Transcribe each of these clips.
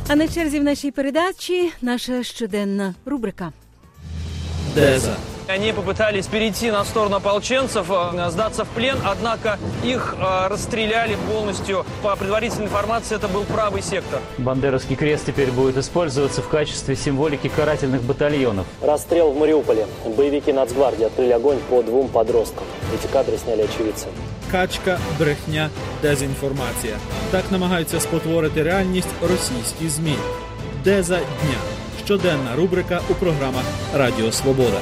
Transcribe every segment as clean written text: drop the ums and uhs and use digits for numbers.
А на черзі в нашій передачі наша щоденна рубрика. Деза. Они попытались перейти на сторону ополченцев, сдаться в плен, однако их расстреляли полностью. По предварительной информации, это был правый сектор. Бандеровский крест теперь будет использоваться в качестве символики карательных батальонов. Расстрел в Мариуполе. Боевики Нацгвардии открыли огонь по 2 подросткам. Эти кадры сняли очевидцы. Качка, брехня, дезінформація. Так намагаються спотворити реальність російські ЗМІ. Деза дня. Щоденна рубрика у програмах Радіо Свобода.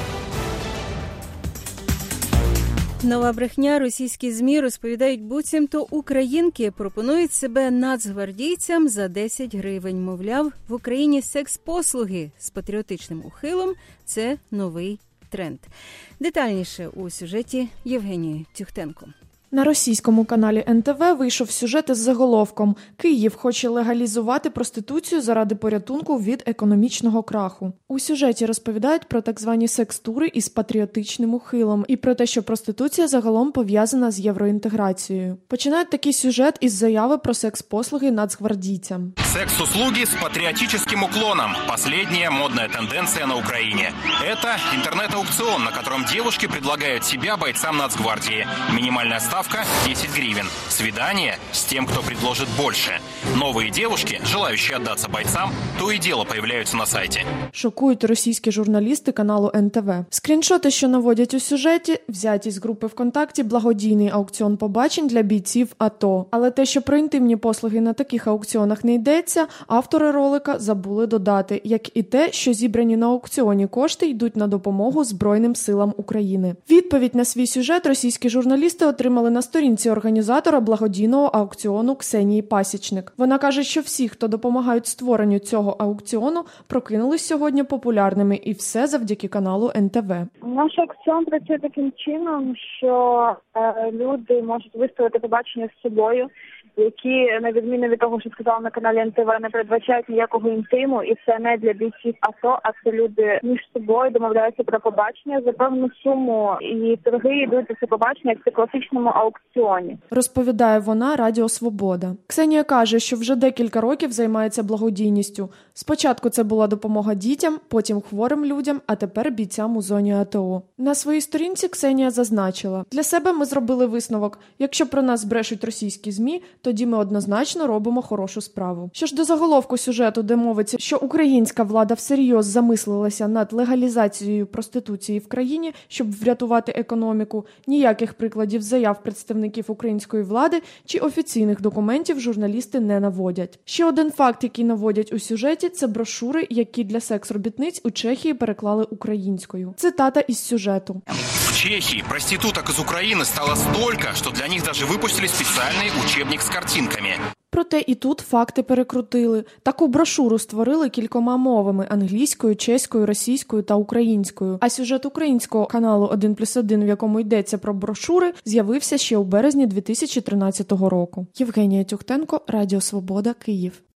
Нова брехня. Російські ЗМІ розповідають, буцімто українки пропонують себе нацгвардійцям за 10 гривень. Мовляв, в Україні секс-послуги з патріотичним ухилом – це новий тренд. Детальніше у сюжеті Євгенії Тюхтенко. На російському каналі НТВ вийшов сюжет із заголовком «Київ хоче легалізувати проституцію заради порятунку від економічного краху». У сюжеті розповідають про так звані секс-тури із патріотичним ухилом і про те, що проституція загалом пов'язана з євроінтеграцією. Починають такий сюжет із заяви про секс-послуги нацгвардійцям. Секс-услуги с патриотическим уклоном. Последняя модная тенденция на Украине. Это интернет-аукцион, на котором девушки предлагают себя бойцам Нацгвардии. Минимальная ставка 10 гривен. Свидание с тем, кто предложит больше. Новые девушки, желающие отдаться бойцам, то и дело появляются на сайте. Шокують російські журналісти каналу НТВ. Скріншоти, що наводять у сюжеті, взяті з групи ВКонтакті «Благодійний аукціон побачень для бійців АТО». Але те, що про інтимні послуги на таких аукціонах не йдеться, автори ролика забули додати, як і те, що зібрані на аукціоні кошти йдуть на допомогу Збройним силам України. Відповідь на свій сюжет російські журналісти отримали на сторінці організатора благодійного аукціону Ксенії Пасічник. Вона каже, що всі, хто допомагають створенню цього аукціону, прокинулись сьогодні популярними, і все завдяки каналу НТВ. Наш аукціон працює таким чином, що люди можуть виставити побачення з собою, які, на відміну від того, що сказала на каналі НТВ, не передбачають ніякого інтиму, і це не для бійців АТО, а це люди між собою домовляються про побачення за певну суму, і торги йдуть за це побачення, як в класичному аукціоні. Розповідає вона Радіо Свобода. Ксенія каже, що вже декілька років займається благодійністю. Спочатку це була допомога дітям, потім хворим людям, а тепер бійцям у зоні АТО. На своїй сторінці Ксенія зазначила: «Для себе ми зробили висновок. Якщо про нас брешуть російські ЗМІ, тоді ми однозначно робимо хорошу справу». Що ж до заголовку сюжету, де мовиться, що українська влада всерйоз замислилася над легалізацією проституції в країні, щоб врятувати економіку, ніяких прикладів заяв представників української влади чи офіційних документів журналісти не наводять. Ще один факт, який наводять у сюжеті, це брошури, які для секс-робітниць у Чехії переклали українською. Цитата із сюжету. В Чехии проституток из Украины стало столько, что для них даже выпустили специальный учебник с картинками. Проте і тут факти перекрутили. Таку брошуру створили кількома мовами – англійською, чеською, російською та українською. А сюжет українського каналу 1+1, в якому йдеться про брошури, з'явився ще у березні 2013 року. Євгенія Тюхтенко, Радіо Свобода, Київ.